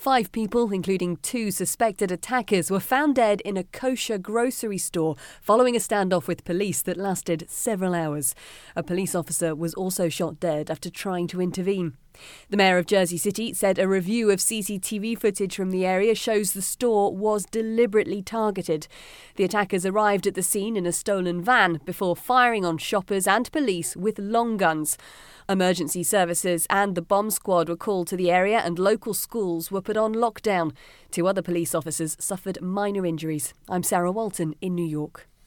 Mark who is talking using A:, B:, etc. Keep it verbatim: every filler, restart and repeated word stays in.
A: Five people, including two suspected attackers, were found dead in a kosher grocery store following a standoff with police that lasted several hours. A police officer was also shot dead after trying to intervene. The mayor of Jersey City said a review of C C T V footage from the area shows the store was deliberately targeted. The attackers arrived at the scene in a stolen van before firing on shoppers and police with long guns. Emergency services and the bomb squad were called to the area and local schools were put on lockdown. Two other police officers suffered minor injuries. I'm Sarah Walton in New York.